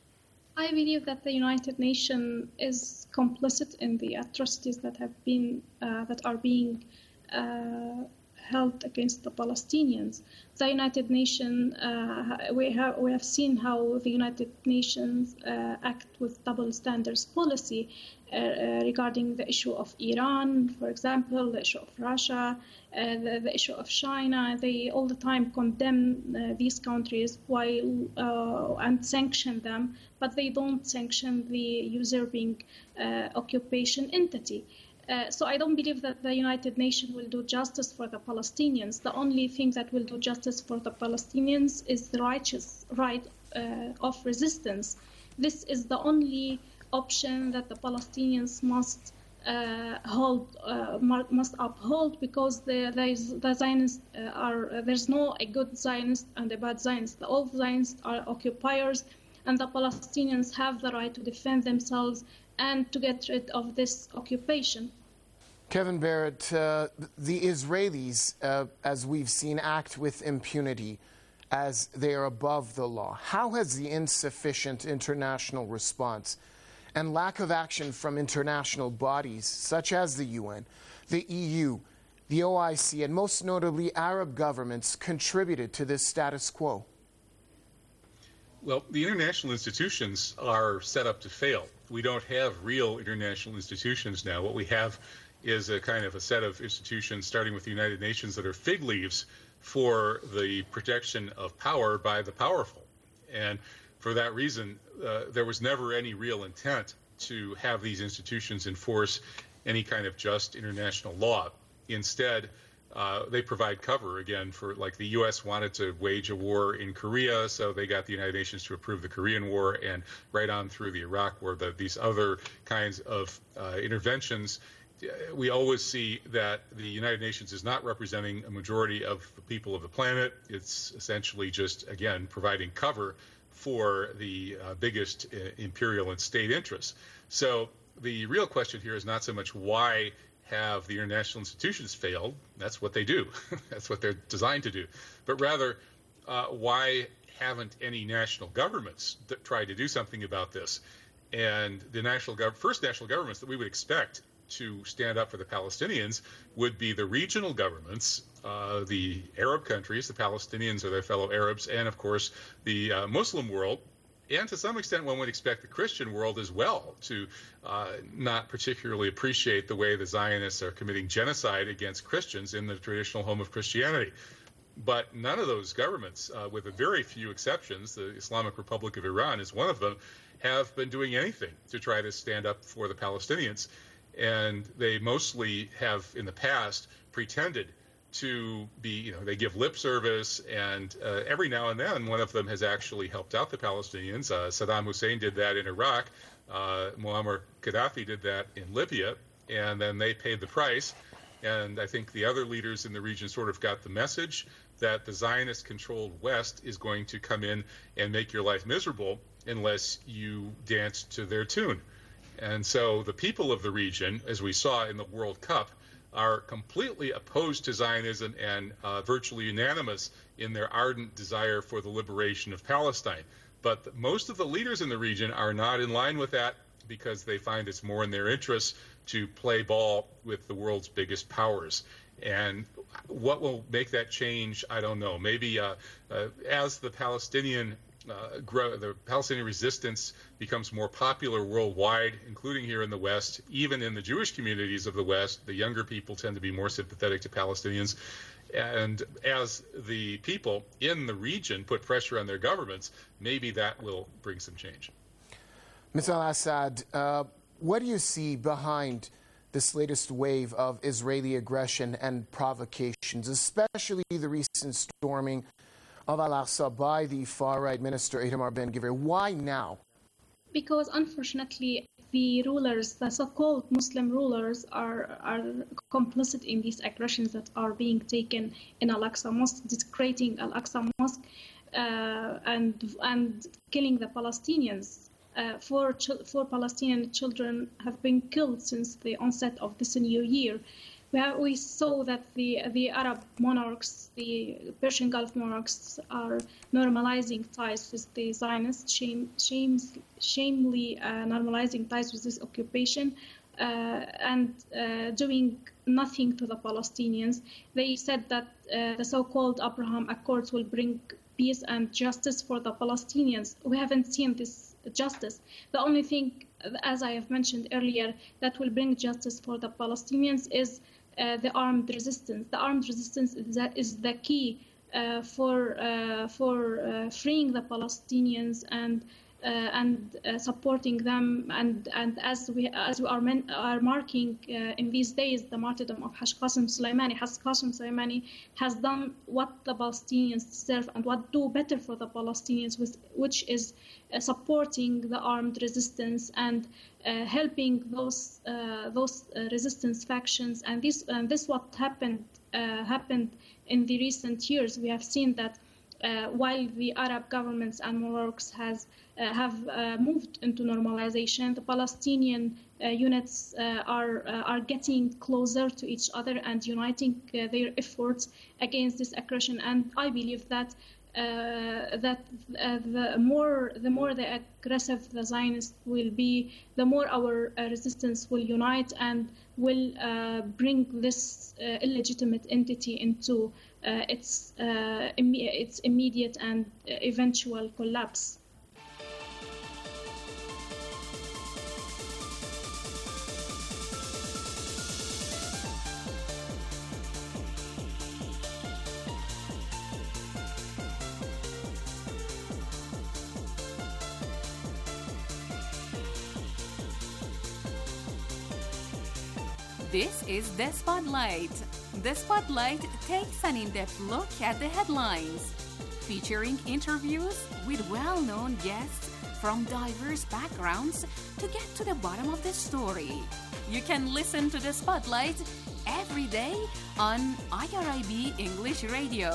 I believe that the United Nations is complicit in the atrocities that have been uh, that are being uh, held against the Palestinians. The United Nations, uh, we have we have seen how the United Nations uh, act with double standards policy uh, uh, regarding the issue of Iran, for example, the issue of Russia, uh, the, the issue of China. They all the time condemn uh, these countries while uh, and sanction them, but they don't sanction the usurping uh, occupation entity. Uh, so I don't believe that the United Nations will do justice for the Palestinians. The only thing that will do justice for the Palestinians is the righteous right uh, of resistance. This is the only option that the Palestinians must uh, hold, uh, must uphold, because the, the Zionists uh, are uh, there's no a good Zionist and a bad Zionist. All Zionists are occupiers, and the Palestinians have the right to defend themselves and to get rid of this occupation. Kevin Barrett, uh, the Israelis, uh, as we've seen, act with impunity as they are above the law. How has the insufficient international response and lack of action from international bodies such as the U N, the E U, the O I C, and most notably Arab governments contributed to this status quo? Well, the international institutions are set up to fail. We don't have real international institutions now. What we have is a kind of a set of institutions, starting with the United Nations, that are fig leaves for the protection of power by the powerful. And for that reason, uh, there was never any real intent to have these institutions enforce any kind of just international law. Instead, Uh, they provide cover, again, for, like, the U S wanted to wage a war in Korea, so they got the United Nations to approve the Korean War, and right on through the Iraq War, the, these other kinds of uh, interventions. We always see that the United Nations is not representing a majority of the people of the planet. It's essentially just, again, providing cover for the uh, biggest uh, imperial and state interests. So the real question here is not so much why have the international institutions failed. That's what they do. That's what they're designed to do. But rather, uh, why haven't any national governments that tried to do something about this? And the national gov- first national governments that we would expect to stand up for the Palestinians would be the regional governments, uh, the Arab countries, the Palestinians or their fellow Arabs, and of course the uh, Muslim world. And to some extent, one would expect the Christian world as well to uh, not particularly appreciate the way the Zionists are committing genocide against Christians in the traditional home of Christianity. But none of those governments, uh, with a very few exceptions, the Islamic Republic of Iran is one of them, have been doing anything to try to stand up for the Palestinians. And they mostly have, in the past, pretended to be, you know, they give lip service, and uh, every now and then one of them has actually helped out the Palestinians. Uh, Saddam Hussein did that in Iraq. Uh, Muammar Gaddafi did that in Libya, and then they paid the price. And I think the other leaders in the region sort of got the message that the Zionist-controlled West is going to come in and make your life miserable unless you dance to their tune. And so the people of the region, as we saw in the World Cup, are completely opposed to Zionism and uh, virtually unanimous in their ardent desire for the liberation of Palestine. But the, most of the leaders in the region are not in line with that because they find it's more in their interests to play ball with the world's biggest powers. And what will make that change, I don't know. Maybe uh, uh, as the Palestinian Uh, grow, the Palestinian resistance becomes more popular worldwide, including here in the West, even in the Jewish communities of the West, the younger people tend to be more sympathetic to Palestinians. And as the people in the region put pressure on their governments, maybe that will bring some change. Mister al-Assad, uh, what do you see behind this latest wave of Israeli aggression and provocations, especially the recent storming of Al-Aqsa by the far-right minister Itamar Ben-Gvir? Why now? Because unfortunately, the rulers, the so-called Muslim rulers, are are complicit in these aggressions that are being taken in Al-Aqsa Mosque, desecrating Al-Aqsa Mosque, uh, and and killing the Palestinians. Uh, four, ch- four Palestinian children have been killed since the onset of this new year. We, have, we saw that the the Arab monarchs, the Persian Gulf monarchs, are normalizing ties with the Zionists, shame, shames, shamefully uh, normalizing ties with this occupation, uh, and uh, doing nothing to the Palestinians. They said that uh, the so-called Abraham Accords will bring peace and justice for the Palestinians. We haven't seen this justice. The only thing, as I have mentioned earlier, that will bring justice for the Palestinians is Uh, the armed resistance. The armed resistance is, that is the key uh, for uh, for uh, freeing the Palestinians and uh, and uh, supporting them. And and as we as we are men, are marking uh, in these days the martyrdom of Haj Qasem Soleimani. Haj Qasem Soleimani has done what the Palestinians deserve and what do better for the Palestinians, with, which is uh, supporting the armed resistance and Uh, helping those uh, those uh, resistance factions, and this and this what happened uh, happened in the recent years. We have seen that uh, while the Arab governments and monarchs has uh, have uh, moved into normalization, the Palestinian uh, units uh, are uh, are getting closer to each other and uniting uh, their efforts against this aggression. And I believe that. Uh, that uh, the more the more the aggressive the Zionists will be, the more our uh, resistance will unite and will uh, bring this uh, illegitimate entity into uh, its uh, imme- its immediate and uh, eventual collapse. This is The Spotlight. The Spotlight takes an in-depth look at the headlines, featuring interviews with well-known guests from diverse backgrounds to get to the bottom of the story. You can listen to The Spotlight every day on I R I B English Radio.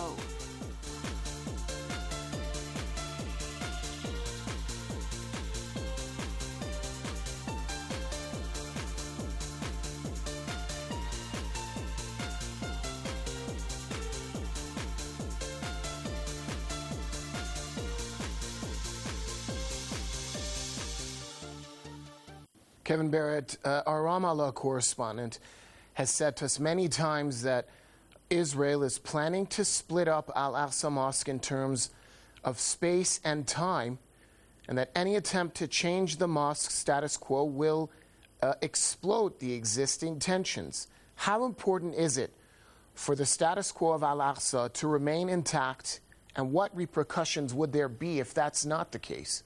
Kevin Barrett, uh, our Ramallah correspondent, has said to us many times that Israel is planning to split up Al-Aqsa Mosque in terms of space and time, and that any attempt to change the mosque's status quo will uh, explode the existing tensions. How important is it for the status quo of Al-Aqsa to remain intact, and what repercussions would there be if that's not the case?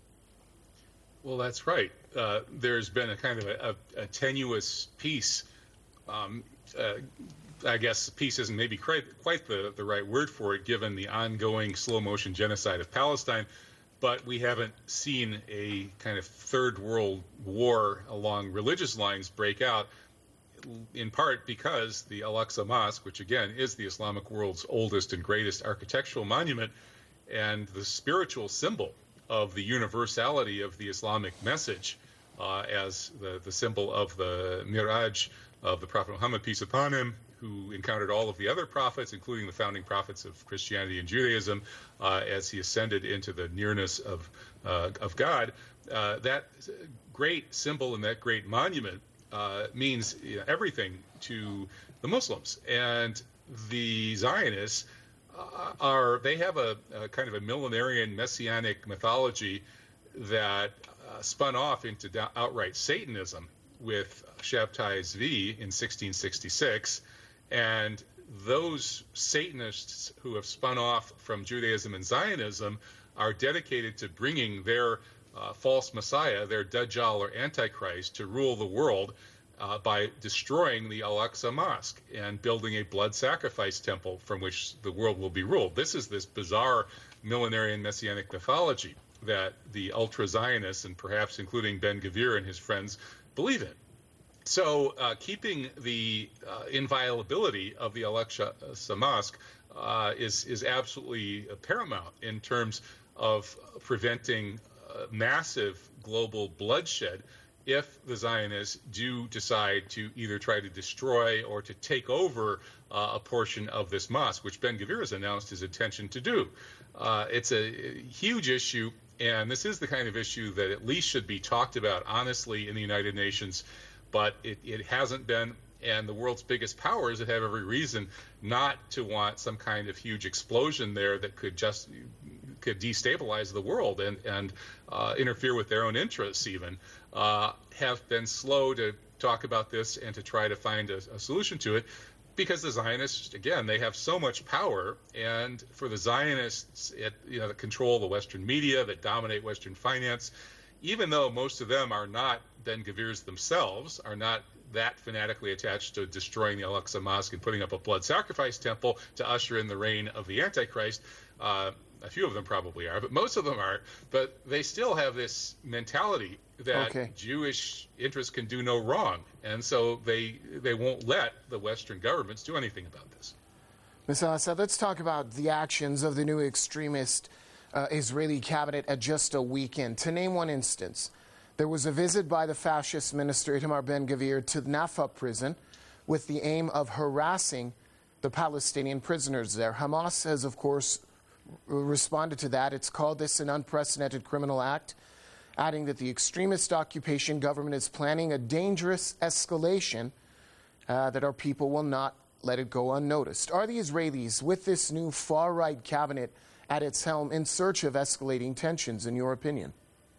Well, that's right. Uh, there's been a kind of a, a, a tenuous peace. Um, uh, I guess peace isn't maybe quite, quite the, the right word for it, given the ongoing slow-motion genocide of Palestine. But we haven't seen a kind of third world war along religious lines break out, in part because the Al-Aqsa Mosque, which again is the Islamic world's oldest and greatest architectural monument and the spiritual symbol of the universality of the Islamic message, uh, as the, the symbol of the Miraj of the Prophet Muhammad, peace upon him, who encountered all of the other prophets, including the founding prophets of Christianity and Judaism, uh, as he ascended into the nearness of uh, of God. Uh, that great symbol and that great monument uh, means you know, everything to the Muslims. And the Zionists uh, are, they have a, a kind of a millenarian messianic mythology that uh, spun off into da- outright Satanism with Shabtai Zvi in sixteen sixty-six. And those Satanists who have spun off from Judaism and Zionism are dedicated to bringing their uh, false Messiah, their Dajjal or Antichrist, to rule the world uh, by destroying the Al-Aqsa Mosque and building a blood sacrifice temple from which the world will be ruled. This is this bizarre millenarian messianic mythology that the ultra-Zionists, and perhaps including Ben-Gvir and his friends, believe in. So uh, keeping the uh, inviolability of the Al-Aqsa Mosque uh, is, is absolutely paramount in terms of preventing uh, massive global bloodshed if the Zionists do decide to either try to destroy or to take over uh, a portion of this mosque, which Ben-Gvir has announced his intention to do. Uh, it's a huge issue, and this is the kind of issue that at least should be talked about honestly in the United Nations. But it, it hasn't been, and the world's biggest powers that have every reason not to want some kind of huge explosion there that could just could destabilize the world and and uh, interfere with their own interests even, uh, have been slow to talk about this and to try to find a, a solution to it, because the Zionists, again, they have so much power, and for the Zionists, it, you know, that control the Western media, that dominate Western finance, even though most of them are not Ben-Gvirs themselves, are not that fanatically attached to destroying the Al-Aqsa Mosque and putting up a blood sacrifice temple to usher in the reign of the Antichrist. Uh, a few of them probably are, but most of them aren't. But they still have this mentality that okay. Jewish interests can do no wrong. And so they they won't let the Western governments do anything about this. Miz Al-Assad, let's talk about the actions of the new extremist Uh, Israeli cabinet at just a weekend. To name one instance, there was a visit by the fascist minister Itamar Ben-Gvir to Naffa prison with the aim of harassing the Palestinian prisoners there. Hamas has, of course, r- responded to that. It's called this an unprecedented criminal act, adding that the extremist occupation government is planning a dangerous escalation uh, that our people will not let it go unnoticed. Are the Israelis, with this new far-right cabinet at its helm, in search of escalating tensions, in your opinion?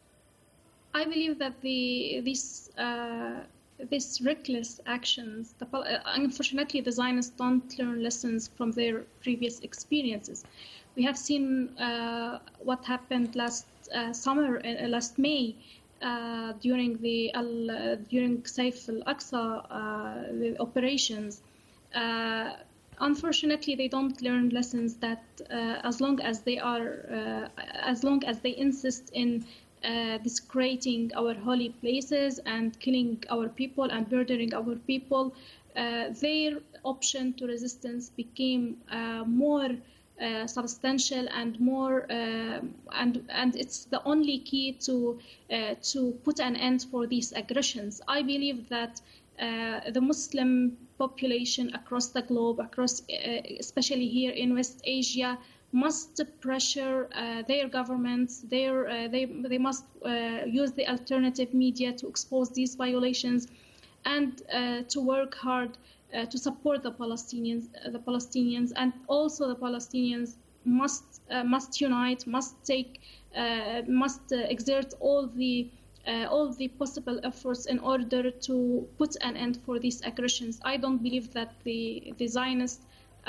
I believe that the these uh, these reckless actions, the, uh, unfortunately, the Zionists don't learn lessons from their previous experiences. We have seen uh, what happened last uh, summer, uh, last May, uh, during the uh, during Saif al-Aqsa uh, the operations. Uh, Unfortunately, they don't learn lessons that uh, as long as they are, uh, as long as they insist in uh, desecrating our holy places and killing our people and murdering our people, uh, their option to resistance became uh, more uh, substantial and more, uh, and and it's the only key to uh, to put an end for these aggressions. I believe that uh, the Muslim population across the globe, across, uh, especially here in West Asia, must pressure uh, their governments. Their, uh, they, they must uh, use the alternative media to expose these violations and uh, to work hard uh, to support the Palestinians, uh, the Palestinians, and also the Palestinians must uh, must unite, must take, uh, must uh, exert all the uh, all the possible efforts in order to put an end for these aggressions. I don't believe that the the Zionists.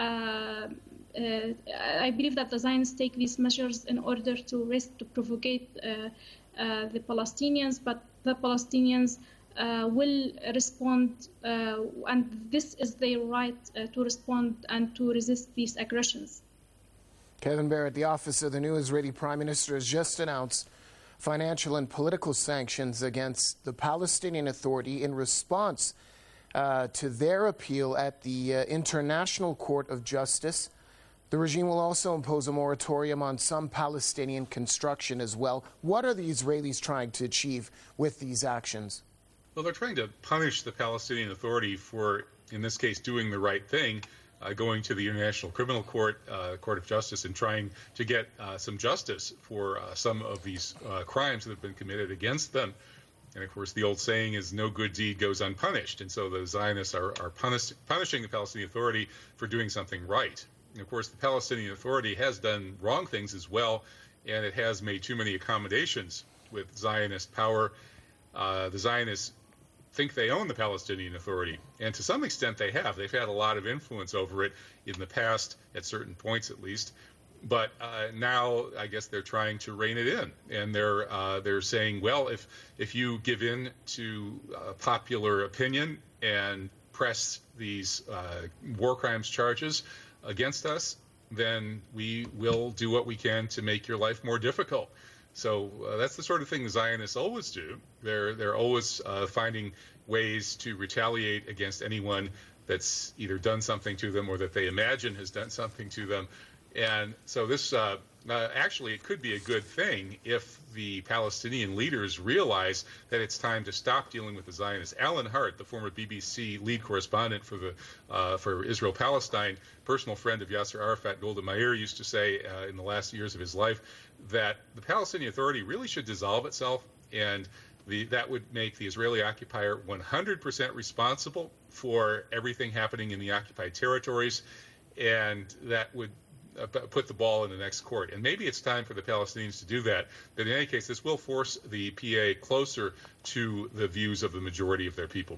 Uh, Uh, I believe that the Zionists take these measures in order to risk to provocate uh, uh, the Palestinians, but the Palestinians uh, will respond, uh, and this is their right uh, to respond and to resist these aggressions. Kevin Barrett, the office of the new Israeli Prime Minister, has just announced financial and political sanctions against the Palestinian Authority in response uh, to their appeal at the uh, International Court of Justice. The regime will also impose a moratorium on some Palestinian construction as well. What are the Israelis trying to achieve with these actions? Well, they're trying to punish the Palestinian Authority for, in this case, doing the right thing, uh, going to the International Criminal Court, uh, Court of Justice, and trying to get uh, some justice for uh, some of these uh, crimes that have been committed against them. And, of course, the old saying is no good deed goes unpunished. And so the Zionists are, are punish, punishing the Palestinian Authority for doing something right. And of course, the Palestinian Authority has done wrong things as well, and it has made too many accommodations with Zionist power. Uh, the Zionists think they own the Palestinian Authority, and to some extent they have. They've had a lot of influence over it in the past, at certain points at least. But uh, now, I guess they're trying to rein it in, and they're uh, they're saying, well, if if you give in to uh, popular opinion and press these uh, war crimes charges against us, then we will do what we can to make your life more difficult. So uh, that's the sort of thing the Zionists always do. They're they're always uh, finding ways to retaliate against anyone that's either done something to them or that they imagine has done something to them. And so this uh, uh, actually it could be a good thing if the Palestinian leaders realize that it's time to stop dealing with the Zionists. Alan Hart, the former B B C lead correspondent for the uh, for Israel-Palestine, personal friend of Yasser Arafat, Golda Meir, used to say uh, in the last years of his life that the Palestinian Authority really should dissolve itself, and the, that would make the Israeli occupier one hundred percent responsible for everything happening in the occupied territories, and that would Uh, put the ball in the next court. And maybe it's time for the Palestinians to do that. But in any case, this will force the P A closer to the views of the majority of their people.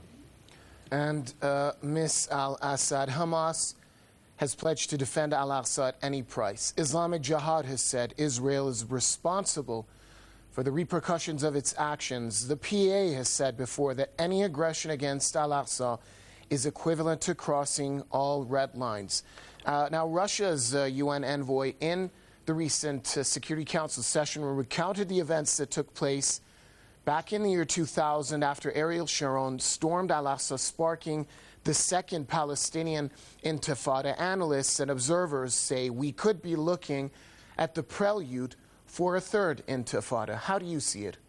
And uh, Miz al-Assad, Hamas has pledged to defend al-Aqsa at any price. Islamic Jihad has said Israel is responsible for the repercussions of its actions. The P A has said before that any aggression against al-Aqsa is equivalent to crossing all red lines. Uh, now, Russia's uh, U N envoy in the recent uh, Security Council session recounted the events that took place back in the year two thousand after Ariel Sharon stormed al-Aqsa, sparking the second Palestinian Intifada. Analysts and observers say we could be looking at the prelude for a third Intifada. How do you see it?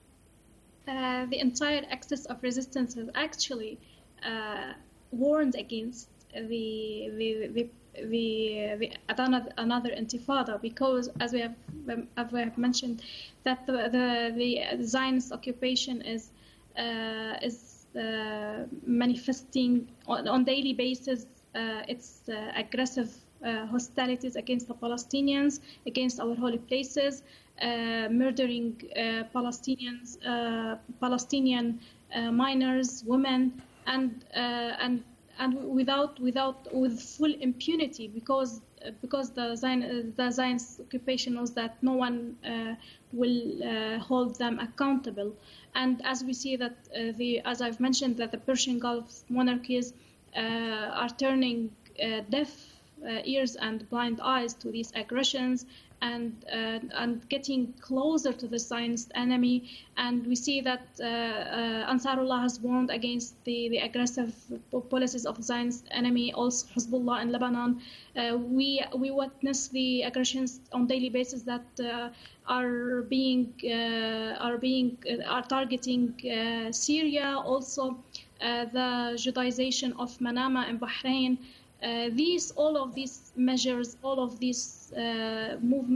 Uh, the entire axis of resistance has actually uh, warned against the the the the, the another, another intifada, because as we have as we have mentioned that the the, the Zionist occupation is uh, is uh, manifesting on, on daily basis uh, its uh, aggressive uh, hostilities against the Palestinians, against our holy places, uh, murdering uh, Palestinians, uh, Palestinian uh, minors, women, and uh, and. And without, without, with full impunity, because uh, because the Zion, uh, the Zionist occupation knows that no one uh, will uh, hold them accountable. And as we see that uh, the, as I've mentioned, that the Persian Gulf monarchies uh, are turning uh, deaf uh, ears and blind eyes to these aggressions, and uh, and getting closer to the Zionist enemy. And we see that uh, uh, Ansarullah has warned against the, the aggressive policies of the Zionist enemy, also Hezbollah in Lebanon. Uh, we we witness the aggressions on daily basis that uh, are being uh, are being uh, are targeting uh, Syria, also uh, the Judaization of Manama and Bahrain. Uh, these, all of these measures, all of these uh, movements.